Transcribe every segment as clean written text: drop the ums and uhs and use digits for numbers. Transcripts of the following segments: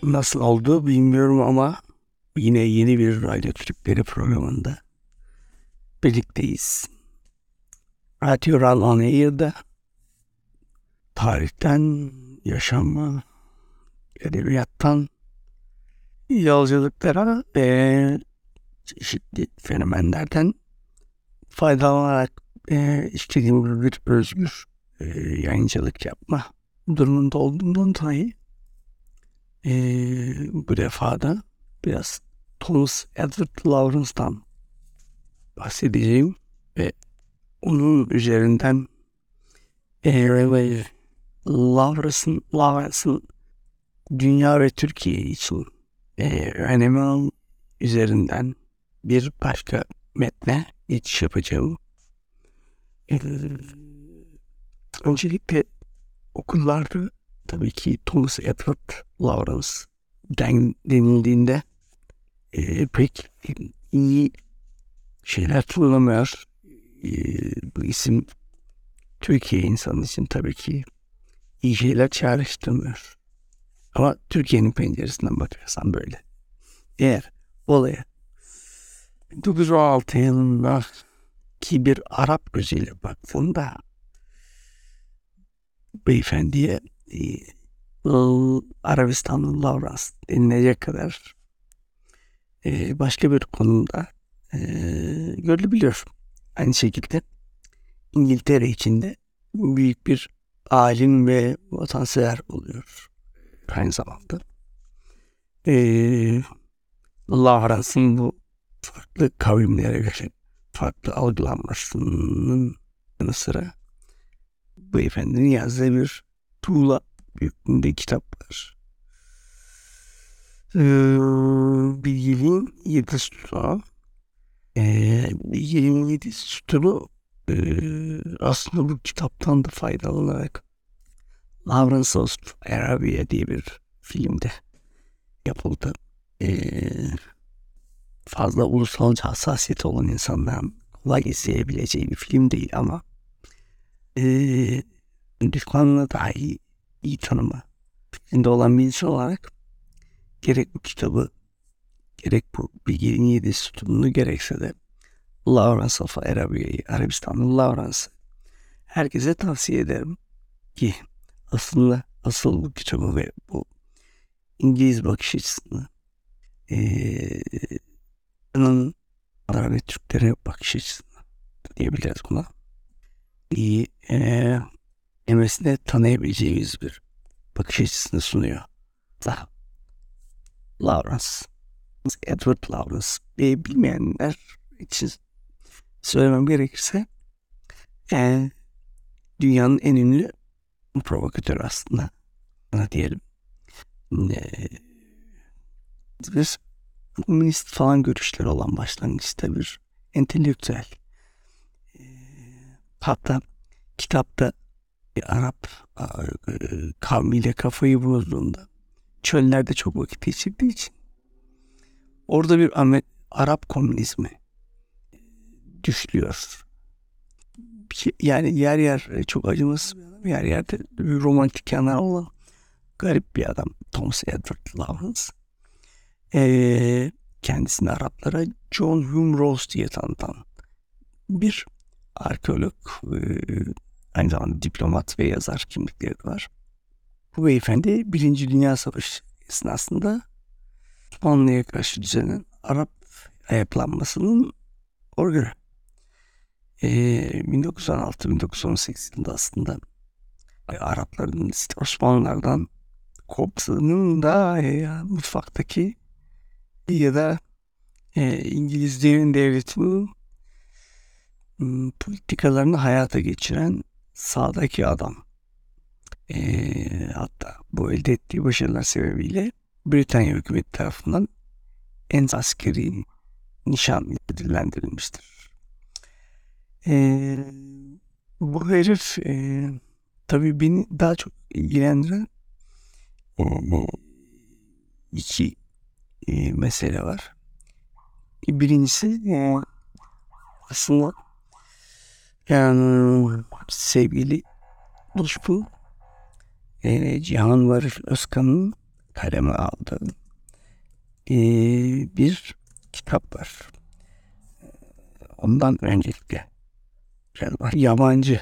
Nasıl oldu bilmiyorum ama yine yeni bir Radyo Türkleri programında birlikteyiz. Radyo Run On Air'da tarihten, yaşama, edebiyattan yolculuklara ve çeşitli fenomenlerden faydalanarak istediğimiz bir özgür yayıncılık yapma durumunda olduğundan dolayı bu defa da biraz Thomas Edward Lawrence'dan bahsedeceğim ve onun üzerinden Lawrence'ın dünya ve Türkiye için önemi üzerinden bir başka metne geçiş yapacağım. Öncelikle okullarda tabii ki Thomas Edward Lawrence denildiğinde pek iyi şeyler kullanamıyor. Bu isim Türkiye insanı için tabii ki iyi şeyler çağrıştırmıyor. Ama Türkiye'nin penceresinden bakarsan böyle. Eğer olaya 1916 yılında ki bir Arap gözüyle baktığında beyefendiye Arabistanlı Lawrence denilecek kadar başka bir konumda görülebiliyor. Aynı şekilde İngiltere içinde büyük bir alim ve vatansever oluyor. Aynı zamanda Lawrence'ın bu farklı kavimlere göre farklı algılanmasının yanı sıra beyefendinin yazdığı bir tuğla büyüklüğünde kitap var. Bilgiliğin 7 sütunu. Bilgiliğin 7 sütunu aslında bu kitaptan da faydalanarak Lawrence of Arabia diye bir filmde yapıldı. Fazla ulusalca hassasiyeti olan insanların kolay izleyebileceği bir film değil ama düşmanla dahi iyi tanıma fikrinde olan bir insan olarak gerek bu kitabı, gerek bu Bilginin 7 sütununu, gerekse de Lawrence of Arabia'yı, Arabistanlı Lawrence'ı herkese tavsiye ederim ki aslında asıl bu kitabı ve bu İngiliz bakış açısını ve Türklere bakış açısını diyebiliriz buna. İyi emesine tanıyabileceğimiz bir bakış açısını sunuyor. Lawrence, Edward Lawrence bilmeyenler için söylemem gerekirse dünyanın en ünlü provokatörü aslında diyelim. Bir komünist falan görüşleri olan başlangıçta bir entelektüel. Hatta kitapta bir Arap kavmiyle kafayı bulduğunda çöllerde çok vakit geçirdiği için orada bir Arap komünizmi düşlüyor. Yani yer yer çok acımasız bir adam, yer yerde bir romantik yanlar olan garip bir adam Thomas Edward Lawrence. Kendisini Araplara John Hume Rose diye tanıtan bir arkeolog, aynı zamanda diplomat ve yazar kimlikleri var. Bu beyefendi 1. Dünya Savaşı esnasında Osmanlı'ya karşı düzenlenen Arap ayaklanmasının organı. 1916-1918 yılında aslında Arapların Osmanlılardan koptuğunun da mutfaktaki ya da İngilizlerin devletinin politikalarını hayata geçiren sağdaki adam. Hatta bu elde ettiği başarılar sebebiyle Britanya hükümeti tarafından en askeri nişan ödüllendirilmiştir. Bu herif tabii beni daha çok ilgilendiren iki mesele var. Birincisi aslında yani sevgili Luşbu Cihan Varif Özkan'ın kaleme aldığım bir kitap var. Ondan öncelikle biraz var. Yabancı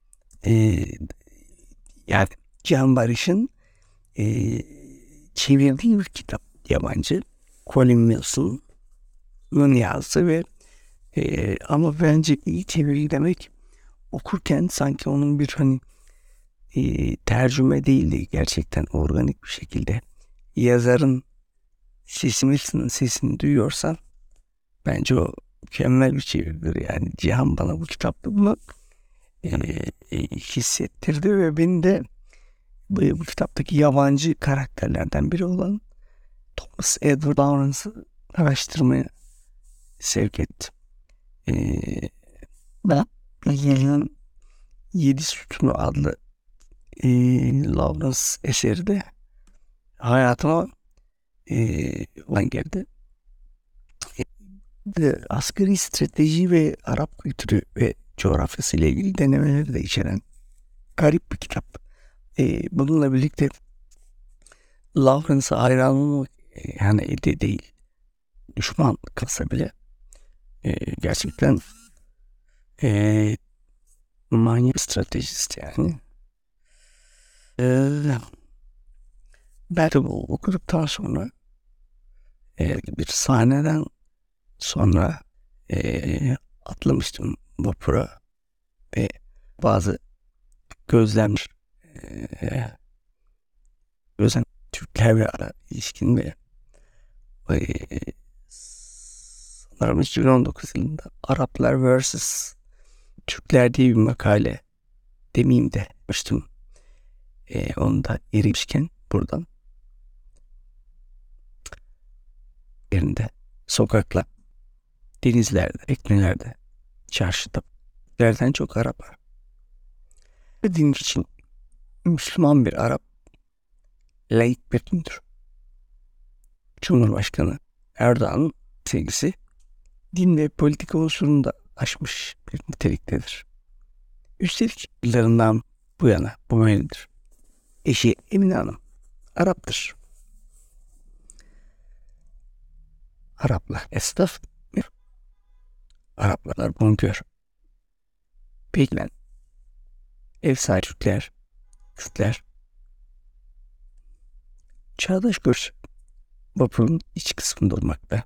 yani Cihan Barış'ın çevirdiği bir kitap, yabancı. Colin Wilson'ın yazdığı ve ama bence iyi çeviri demek, okurken sanki onun bir tercüme değildi, gerçekten organik bir şekilde yazarın Wilson'ın sesini duyuyorsan bence o mükemmel bir çeviridir. Yani Cihan bana bu kitapta bunu hissettirdi ve beni de bu kitaptaki yabancı karakterlerden biri olan Thomas Edward Lawrence'ı araştırmaya sevk etti. Ben Yazı'nın 7 Sütunu adlı Lawrence eseri de hayatıma olan geldi. Asgari strateji ve Arap kültürü ve coğrafyası ile ilgili denemeleri de içeren garip bir kitap. Bununla birlikte Lawrence'a hayranım yani değil, düşman kalsa bile gerçekten manyak bir stratejist yani. Ben de bu okuduktan sonra bir sahneden sonra atlamıştım vapura ve bazı gözlem Türkler ve Arap ilişkin ve sanırım 2019 yılında Araplar vs. Türkler diye bir makale demeyeyim de yapmıştım. Onu da erişken buradan yerinde, sokakla, denizlerde, teknelerde, çarşıda lerden çok Arap var. Ve din için Müslüman bir Arap laik bir dindir. Cumhurbaşkanı Erdoğan'ın sevgisi din ve politika unsurunu da aşmış bir niteliktedir. Üstelik yıllarından bu yana bu böyledir. Eşi Emine Hanım Arap'tır. Araplar esnaf, Araplar bonkör. Pekmen, ev sahibi Türkler, çağdaş görüş vapurun iç kısmında olmakta.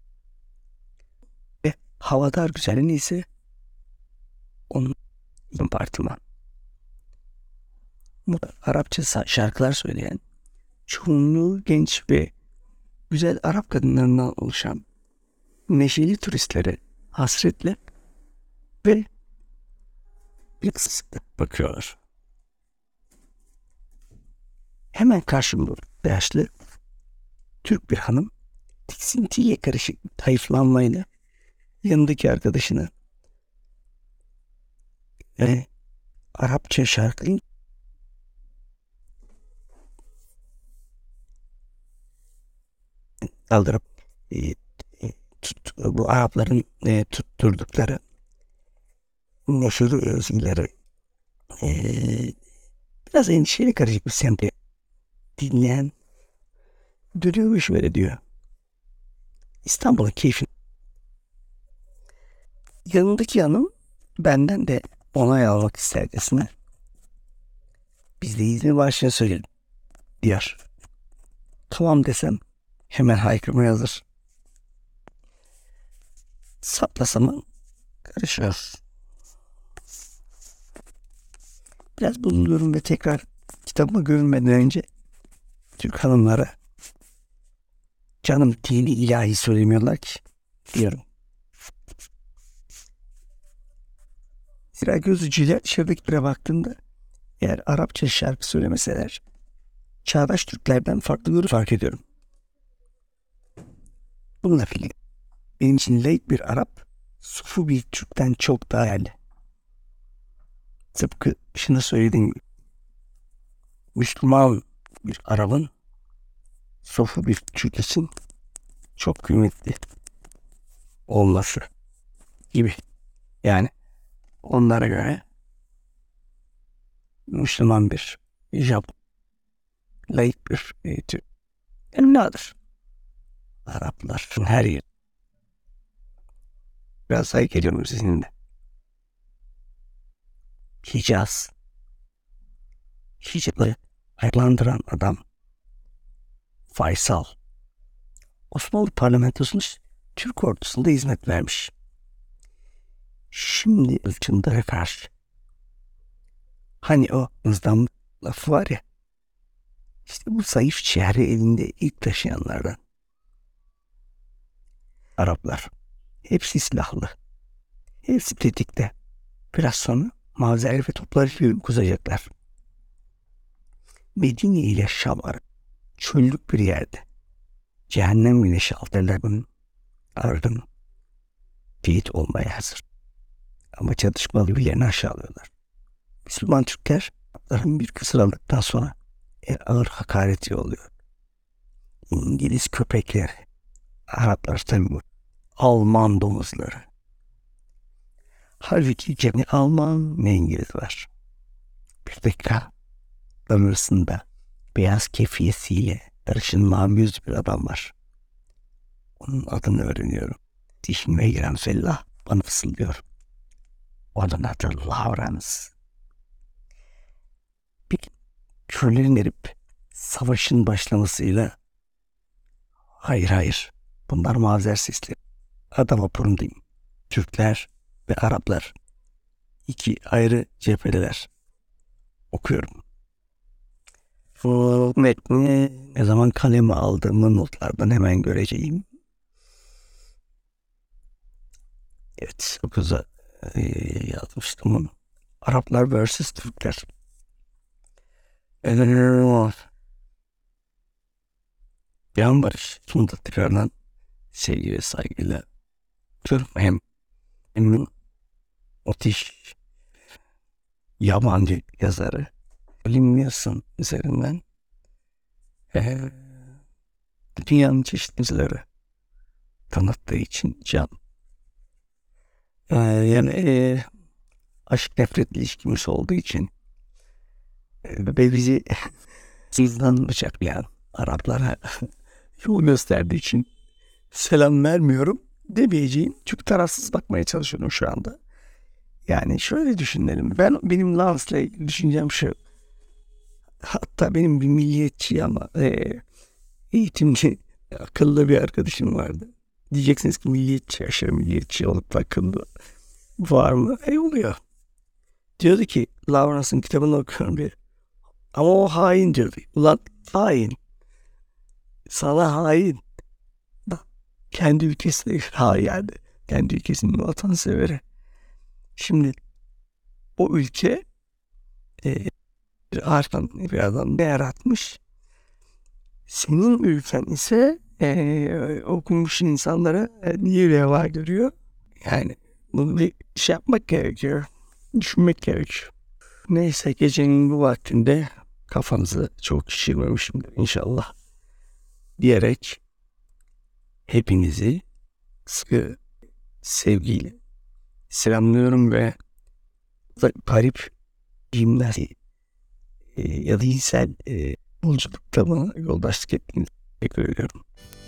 Ve havadar güzelliği ise onun kompartıman. Arapça şarkılar söyleyen, çoğunluğu genç ve güzel Arap kadınlarından oluşan neşeli turistlere hasretle ve sıklıkla bakıyorlar. Hemen karşımda yaşlı Türk bir hanım tiksintiye karışık hayıflanmayla yanındaki arkadaşını Arapça şarkıyı kaldırıp bu Arapların tutturdukları neşeli özgüleri biraz endişeli karışık bir semte dinleyen dönüyormuş böyle diyor. İstanbul'un keyfini. Yanındaki hanım benden de onay almak istercesine biz de izni başına söyleyelim diyor. Tamam desem hemen haykırmaya hazır. Saplasama karışıyor. Biraz bulunuyorum ve tekrar kitabıma görünmeden önce Türk hanımlara canım dini ilahi söylemiyorlar ki diyorum. Zira göz ucuyla dışarıdakilere baktığımda eğer Arapça şarkı söylemeseler çağdaş Türklerden farklı fark ediyorum. Bununla birlikte benim için laik bir Arap sufu bir Türk'ten çok daha değerli. Tıpkı şunu söylediğim gibi Müslüman bir Arap'ın sufu bir Türk için çok kıymetli olması gibi. Yani onlara göre Müslüman bir Japon, laik bir Türk Nedir? Araplar her yer. Biraz sayı geliyorum sizinle. Hicaz. Hicaz'ı ayaklandıran adam Faysal. Osmanlı parlamentosunda Türk ordusunda hizmet vermiş. Şimdi Çındar'a karşı. Hani o ızdam lafı var ya. İşte bu zayıf şehri elinde ilk taşıyanlardan. Araplar. Hepsi silahlı. Hepsi tetikte. Biraz sonra mavzer ve toplarıyla kusacaklar. Medine ile Şam çöllük bir yerde. Cehennem güneşi altlarının ardın şehit olmaya hazır. Ama çatışmalı bir yerini aşağılıyorlar. Müslüman Türkler Arapların bir kısır aldıktan sonra en ağır hakareti oluyor. İngiliz köpekleri, Araplar tabi bu, Alman domuzları. Halbuki ne Alman ne İngiliz var. Bir dakika arasında beyaz kefiyesiyle sarışın mavi yüzlü bir adam var. Onun adını öğreniyorum. Dişime giren fellah bana fısıldıyor. Onun adı Lawrence. Bir kürlerin erip savaşın başlamasıyla hayır bunlar mazer sesleri. Adam vapurundayım. Türkler ve Araplar. İki ayrı cephedeler. Okuyorum. Bu metni ne zaman kaleme aldığımı notlardan hemen göreceğim. Evet, 9'a yazmıştım onu. Araplar vs. Türkler. Yan barış. Sonunda tekrardan sevgi ve saygıyla tutuyorum. Hem müthiş yabancı yazarı William Wilson üzerinden dünyanın çeşitlileri tanıttığı için can. Yani aşk nefret ilişkimiz olduğu için ve bizi sizden bıçaklayan Araplara yol gösterdiği için selam vermiyorum demeyeceğim. Çünkü tarafsız bakmaya çalışıyorum şu anda. Yani şöyle düşünelim. Benim Lance'la ilgili düşüncem şu. Hatta benim bir milliyetçi ama eğitimci akıllı bir arkadaşım vardı. Diyeceksiniz ki milliyetçi, aşırı milliyetçi olup akıllı var mı? Oluyor. Diyordu ki Lawrence'ın kitabını okuyorum bir. Ama o hain diyordu. Ulan hain. Sana hain. Kendi ülkesine hain yani. Kendi ülkesinin vatanseveri. Şimdi o ülke arkadan bir adam ne yaratmış? Senin ülken ise okumuş insanlara niye reva görüyor? Yani bunu bir şey yapmak gerekiyor. Düşünmek gerekiyor. Neyse gecenin bu vaktinde kafanızı çok şişirmemişimdir inşallah diyerek hepinizi sıkı sevgiyle selamlıyorum ve garip jimnastik ya da cinsel yolculukta bana yoldaşlık ettiğinizi teşekkür ediyorum.